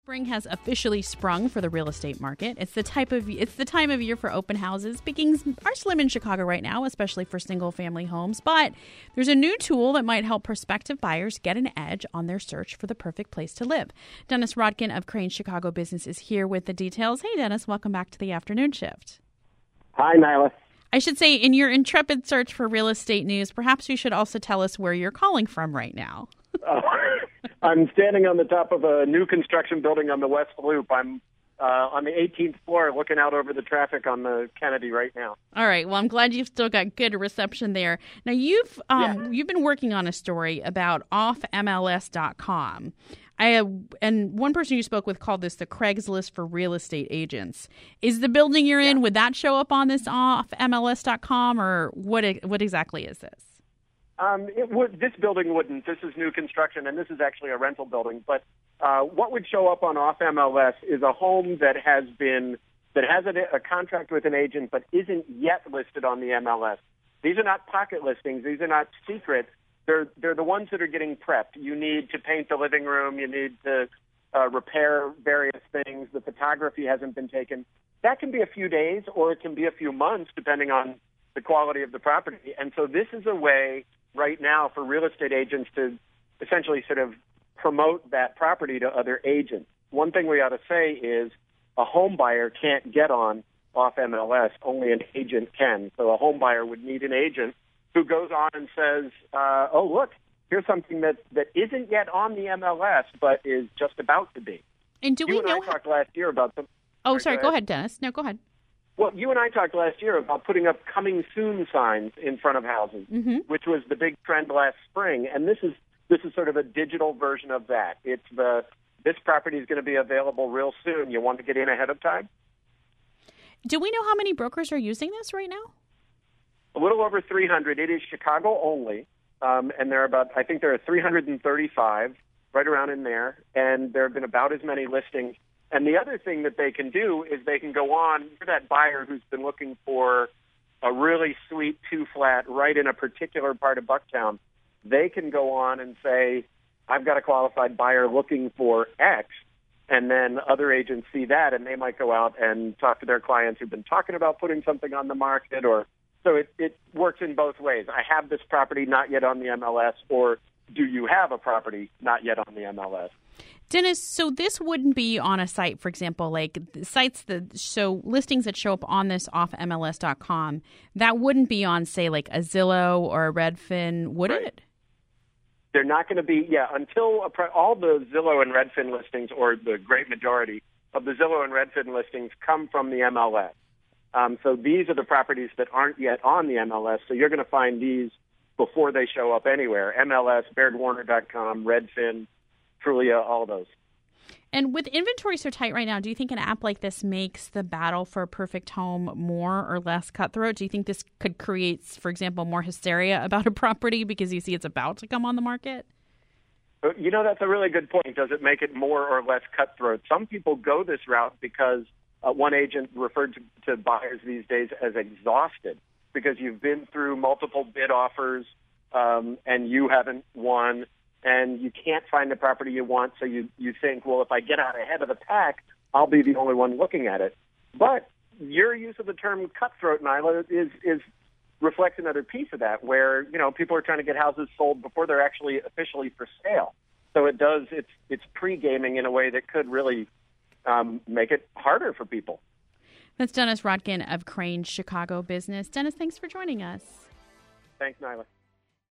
Spring has officially sprung for the real estate market. It's the time of year for open houses. Pickings are slim in Chicago right now, especially for single-family homes. But there's a new tool that might help prospective buyers get an edge on their search for the perfect place to live. Dennis Rodkin of Crane Chicago Business is here with the details. Hey, Dennis, welcome back to the afternoon shift. Hi, Nyla. I should say, in your intrepid search for real estate news, perhaps you should also tell us where you're calling from right now. I'm standing on the top of a new construction building on the West Loop. I'm on the 18th floor looking out over the traffic on the Kennedy right now. All right. Well, I'm glad you've still got good reception there. Now, you've been working on a story about offmls.com. And one person you spoke with called this the Craigslist for real estate agents. Is the building you're in, would that show up on this offmls.com, or what exactly is this? This building wouldn't. This is new construction, and this is actually a rental building. But what would show up on Off MLS is a home that has a contract with an agent but isn't yet listed on the MLS. These are not pocket listings. These are not secret. They're the ones that are getting prepped. You need to paint the living room. You need to repair various things. The photography hasn't been taken. That can be a few days or it can be a few months, depending on the quality of the property. And so this is a way right now for real estate agents to essentially sort of promote that property to other agents. One thing we ought to say is a home buyer can't get on Off MLS. Only an agent can. So a home buyer would need an agent who goes on and says, oh, look, here's something that isn't yet on the MLS but is just about to be. And do we know? You and I talked last year about them. Oh, sorry. Go ahead, Dennis. No, go ahead. Well, you and I talked last year about putting up coming soon signs in front of houses, which was the big trend last spring. And this is sort of a digital version of that. It's this property is going to be available real soon. You want to get in ahead of time? Do we know how many brokers are using this right now? A little over 300. It is Chicago only, and there are 335 right around in there, and there have been about as many listings. And the other thing that they can do is they can go on for that buyer who's been looking for a really sweet 2-flat right in a particular part of Bucktown. They can go on and say, I've got a qualified buyer looking for X. And then other agents see that, and they might go out and talk to their clients who've been talking about putting something on the market. So it works in both ways. I have this property not yet on the MLS, or do you have a property not yet on the MLS? Dennis, so this wouldn't be on a site, for example, like sites that show listings that show up on this offmls.com. That wouldn't be on, say, like a Zillow or a Redfin, would it? They're not going to be, until all the Zillow and Redfin listings, or the great majority of the Zillow and Redfin listings, come from the MLS. So these are the properties that aren't yet on the MLS. So you're going to find these before they show up anywhere. MLS, BairdWarner.com, Redfin, Trulia, all of those. And with inventory so tight right now, do you think an app like this makes the battle for a perfect home more or less cutthroat? Do you think this could create, for example, more hysteria about a property because you see it's about to come on the market? That's a really good point. Does it make it more or less cutthroat? Some people go this route because one agent referred to buyers these days as exhausted because you've been through multiple bid offers and you haven't won. And you can't find the property you want, so you think, well, if I get out ahead of the pack, I'll be the only one looking at it. But your use of the term cutthroat, Nyla, is reflects another piece of that, where people are trying to get houses sold before they're actually officially for sale. So it's pre-gaming in a way that could really make it harder for people. That's Dennis Rodkin of Crane Chicago Business. Dennis, thanks for joining us. Thanks, Nyla.